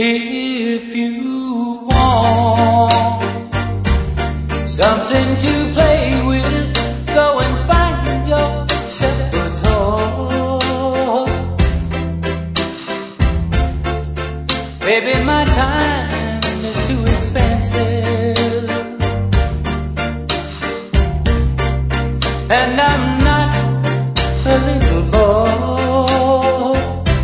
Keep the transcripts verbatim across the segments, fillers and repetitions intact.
If you want something to play with, go and find yourself a toy. Baby, my time is too expensive, and I'm not a little boy.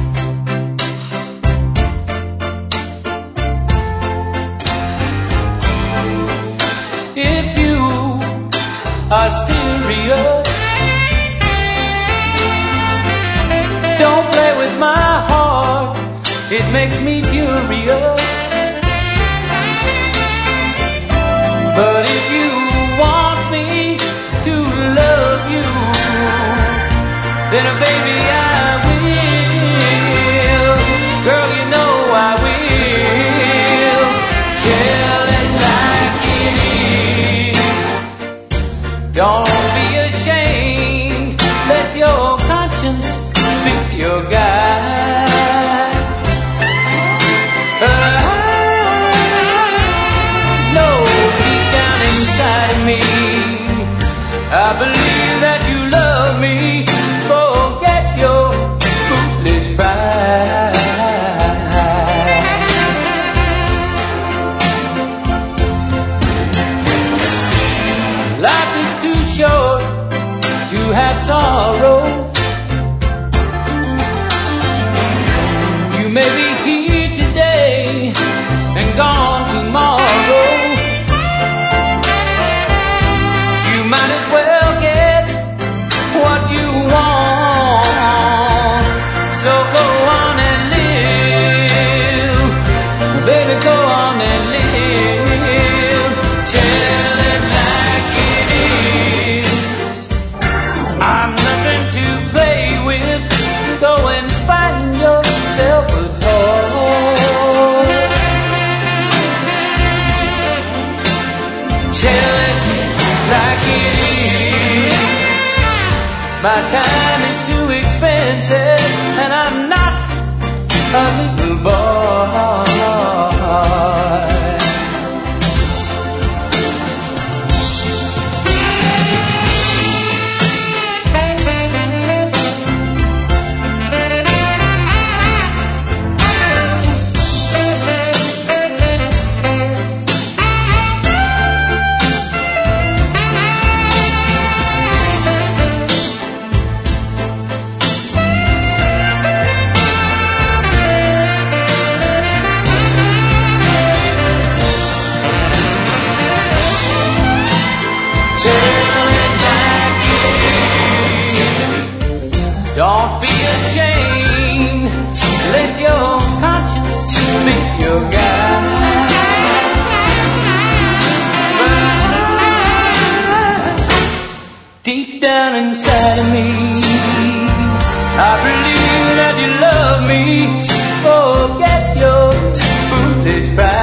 If you are serious, don't play with my heart, it makes me furious. But if you want me to love you, then baby I will. Girl, you know I will. Tell it like it is. Don't be ashamed, let your conscience be your guide. But I know deep down inside of me, I believe that you love me. Forget your foolish pride. Life is too short to have sorrow. You may be here today and gone tomorrow. You might as well get what you want. So go on and live, baby, go on and live. Tell it like it is. I'm nothing to play with. Go and find yourself a toy. Tell it like it is. My time is too expensive, and I'm not a little boy. Don't be ashamed, let your conscience be your guide. But deep down inside of me, I believe that you love me. Forget your foolish pride.